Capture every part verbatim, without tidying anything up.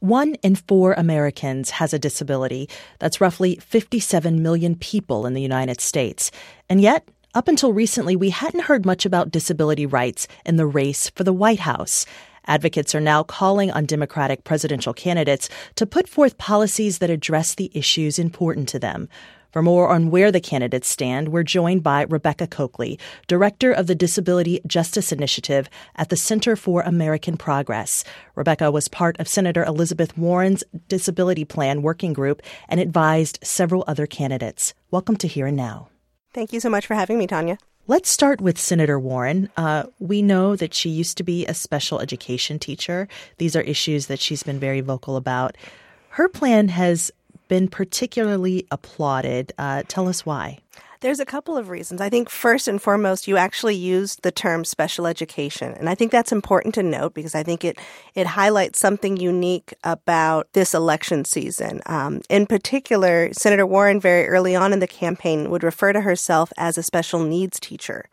One in four Americans has a disability. That's roughly fifty-seven million people in the United States. And yet, up until recently, we hadn't heard much about disability rights in the race for the White House. Advocates are now calling on Democratic presidential candidates to put forth policies that address the issues important to them. For more on where the candidates stand, we're joined by Rebecca Cokley, director of the Disability Justice Initiative at the Center for American Progress. Rebecca was part of Senator Elizabeth Warren's Disability Plan Working Group and advised several other candidates. Welcome to Here and Now. Thank you so much for having me, Tanya. Let's start with Senator Warren. Uh, we know that she used to be a special education teacher. These are issues that she's been very vocal about. Her plan has been particularly applauded. Uh, tell us why. There's a couple of reasons. I think first and foremost, you actually used the term special education. And I think that's important to note because I think it, it highlights something unique about this election season. Um, in particular, Senator Warren very early on in the campaign would refer to herself as a special needs teacher.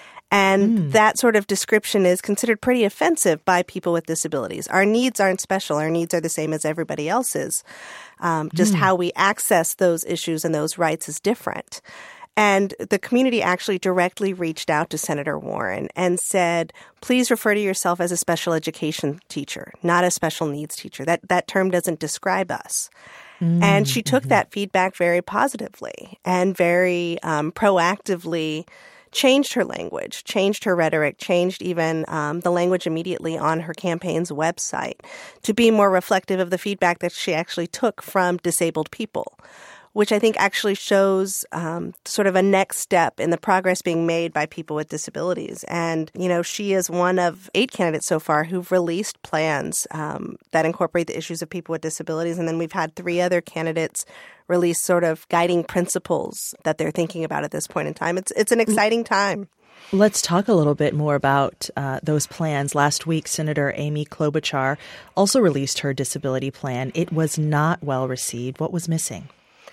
And mm. that sort of description is considered pretty offensive by people with disabilities. Our needs aren't special. Our needs are the same as everybody else's. Um, just mm. how we access those issues and those rights is different. And the community actually directly reached out to Senator Warren and said, please refer to yourself as a special education teacher, not a special needs teacher. That that term doesn't describe us. Mm. And she took mm-hmm. that feedback very positively and very um, proactively changed her language, changed her rhetoric, changed even um, the language immediately on her campaign's website to be more reflective of the feedback that she actually took from disabled people, which I think actually shows um, sort of a next step in the progress being made by people with disabilities. And, you know, she is one of eight candidates so far who've released plans um, that incorporate the issues of people with disabilities. And then we've had three other candidates release sort of guiding principles that they're thinking about at this point in time. It's it's an exciting time. Let's talk a little bit more about uh, those plans. Last week, Senator Amy Klobuchar also released her disability plan. It was not well received. What was missing?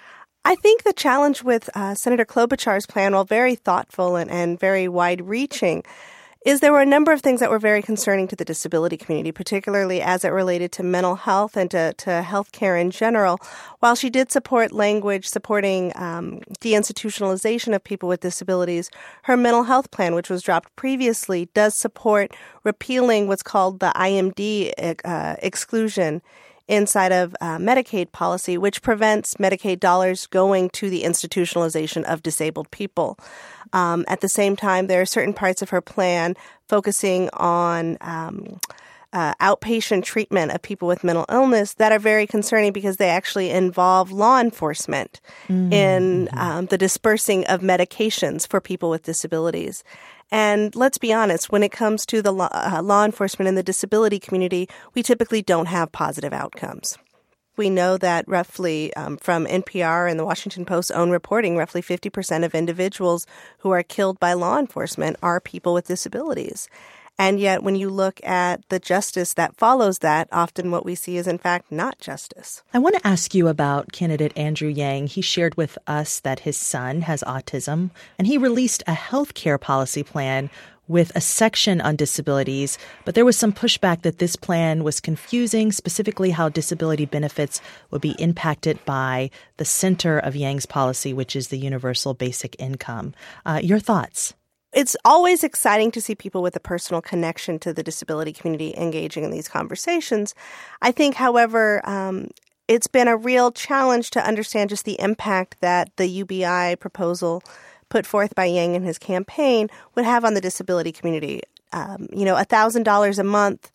I think the challenge with uh, Senator Klobuchar's plan, while very thoughtful and, and very wide-reaching, is there were a number of things that were very concerning to the disability community, particularly as it related to mental health and to, to health care in general. While she did support language supporting um, deinstitutionalization of people with disabilities, her mental health plan, which was dropped previously, does support repealing what's called the I M D uh, exclusion inside of uh, Medicaid policy, which prevents Medicaid dollars going to the institutionalization of disabled people. Um, at the same time, there are certain parts of her plan focusing on um, uh, outpatient treatment of people with mental illness that are very concerning because they actually involve law enforcement mm-hmm. in um, the dispersing of medications for people with disabilities. And let's be honest, when it comes to the law, uh, law enforcement in the disability community, we typically don't have positive outcomes. We know that roughly um, from N P R and the Washington Post's own reporting, roughly fifty percent of individuals who are killed by law enforcement are people with disabilities. And yet when you look at the justice that follows that, often what we see is, in fact, not justice. I want to ask you about candidate Andrew Yang. He shared with us that his son has autism, and he released a health care policy plan with a section on disabilities, but there was some pushback that this plan was confusing, specifically how disability benefits would be impacted by the center of Yang's policy, which is the universal basic income. Uh, your thoughts? It's always exciting to see people with a personal connection to the disability community engaging in these conversations. I think, however, um, it's been a real challenge to understand just the impact that the U B I proposal put forth by Yang in his campaign would have on the disability community. Um, you know, one thousand dollars a month,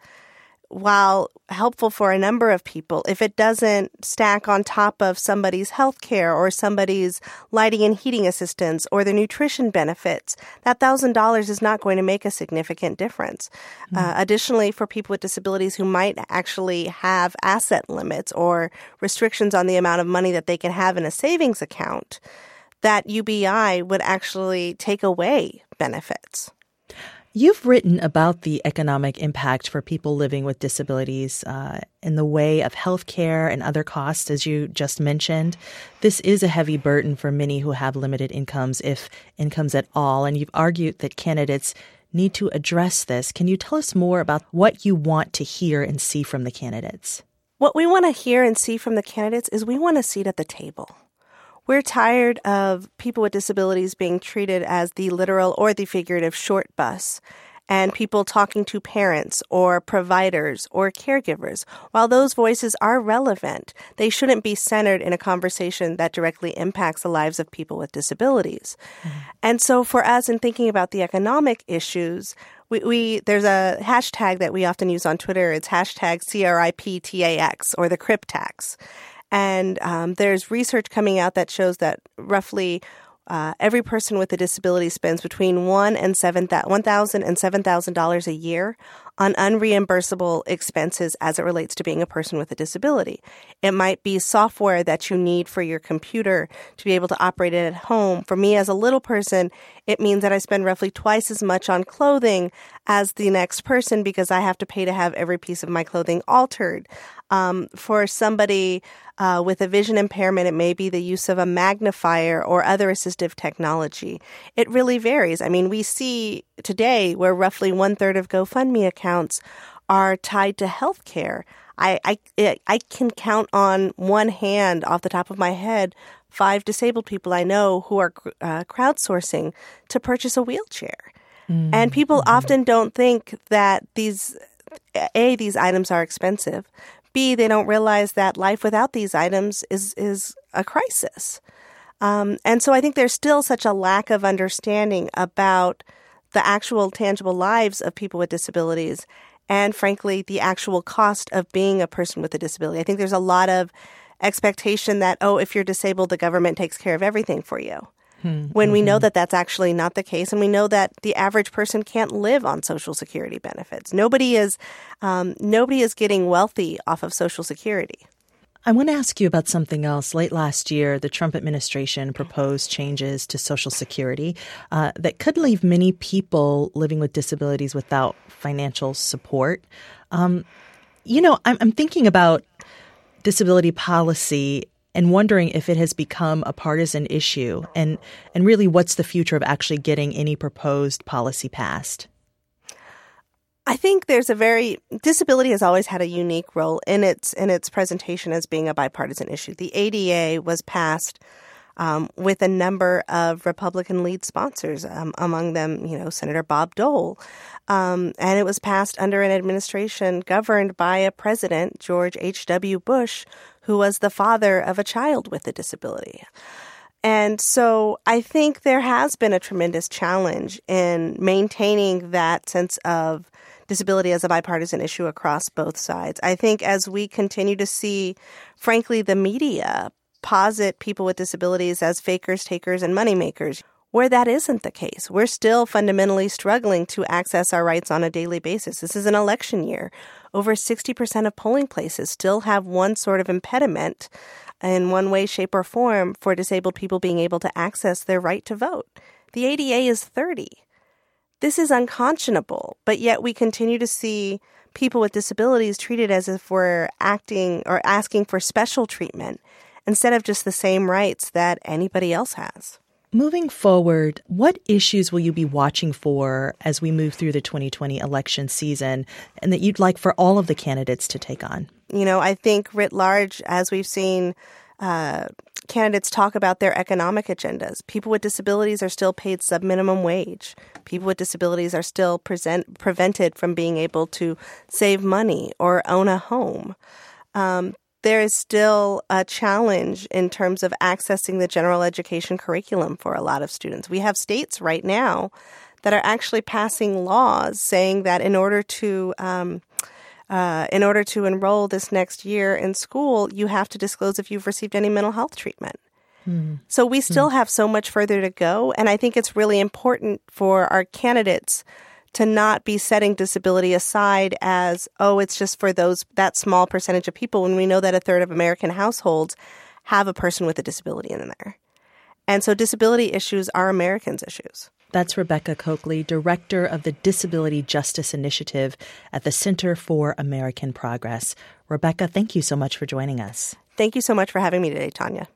while helpful for a number of people, if it doesn't stack on top of somebody's health care or somebody's lighting and heating assistance or the nutrition benefits, that one thousand dollars is not going to make a significant difference. Mm-hmm. Uh, additionally, for people with disabilities who might actually have asset limits or restrictions on the amount of money that they can have in a savings account, that U B I would actually take away benefits. You've written about the economic impact for people living with disabilities uh, in the way of health care and other costs, as you just mentioned. This is a heavy burden for many who have limited incomes, if incomes at all. And you've argued that candidates need to address this. Can you tell us more about what you want to hear and see from the candidates? What we want to hear and see from the candidates is we want a seat at the table. We're tired of people with disabilities being treated as the literal or the figurative short bus, and people talking to parents or providers or caregivers. While those voices are relevant, they shouldn't be centered in a conversation that directly impacts the lives of people with disabilities. Mm-hmm. And so for us, in thinking about the economic issues, we, we there's a hashtag that we often use on Twitter. It's hashtag C R I P T A X, or the CRIP tax. And um, there's research coming out that shows that roughly Uh, every person with a disability spends between one and seven one thousand and seven thousand dollars a year on unreimbursable expenses as it relates to being a person with a disability. It might be software that you need for your computer to be able to operate it at home. For me, as a little person, it means that I spend roughly twice as much on clothing as the next person because I have to pay to have every piece of my clothing altered. Um, for somebody uh, with a vision impairment, it may be the use of a magnifier or other assistive technology. It really varies. I mean, we see today where roughly one third of GoFundMe accounts are tied to healthcare. I, I, I can count on one hand off the top of my head five disabled people I know who are uh, crowdsourcing to purchase a wheelchair. Mm-hmm. And people mm-hmm. often don't think that these, A, these items are expensive. B, they don't realize that life without these items is, is a crisis. Um, and so I think there's still such a lack of understanding about the actual tangible lives of people with disabilities and, frankly, the actual cost of being a person with a disability. I think there's a lot of expectation that, oh, if you're disabled, the government takes care of everything for you. Hmm. When we know that that's actually not the case, and we know that the average person can't live on Social Security benefits. Nobody is, um, nobody is getting wealthy off of Social Security. I want to ask you about something else. Late last year, the Trump administration proposed changes to Social Security uh, that could leave many people living with disabilities without financial support. Um, you know, I'm, I'm thinking about disability policy and wondering if it has become a partisan issue, and, and really what's the future of actually getting any proposed policy passed? I think there's a very disability has always had a unique role in its in its presentation as being a bipartisan issue. The A D A was passed um, with a number of Republican lead sponsors, um, among them, you know, Senator Bob Dole, um, and it was passed under an administration governed by a president, George H W. Bush, who was the father of a child with a disability. And so I think there has been a tremendous challenge in maintaining that sense of disability as a bipartisan issue across both sides. I think as we continue to see, frankly, the media posit people with disabilities as fakers, takers, and moneymakers, where that isn't the case. We're still fundamentally struggling to access our rights on a daily basis. This is an election year. Over sixty percent of polling places still have one sort of impediment in one way, shape, or form for disabled people being able to access their right to vote. The A D A is thirty. This is unconscionable, but yet we continue to see people with disabilities treated as if we're acting or asking for special treatment instead of just the same rights that anybody else has. Moving forward, what issues will you be watching for as we move through the twenty twenty election season and that you'd like for all of the candidates to take on? You know, I think writ large, as we've seen uh, candidates talk about their economic agendas, people with disabilities are still paid sub-minimum wage. People with disabilities are still present, prevented from being able to save money or own a home. Um, there is still a challenge in terms of accessing the general education curriculum for a lot of students. We have states right now that are actually passing laws saying that in order to um, uh, in order to enroll this next year in school, you have to disclose if you've received any mental health treatment. Mm. So we still mm. have so much further to go, and I think it's really important for our candidates to not be setting disability aside as, oh, it's just for those that small percentage of people, when we know that a third of American households have a person with a disability in there. And so disability issues are Americans' issues. That's Rebecca Cokley, Director of the Disability Justice Initiative at the Center for American Progress. Rebecca, thank you so much for joining us. Thank you so much for having me today, Tanya.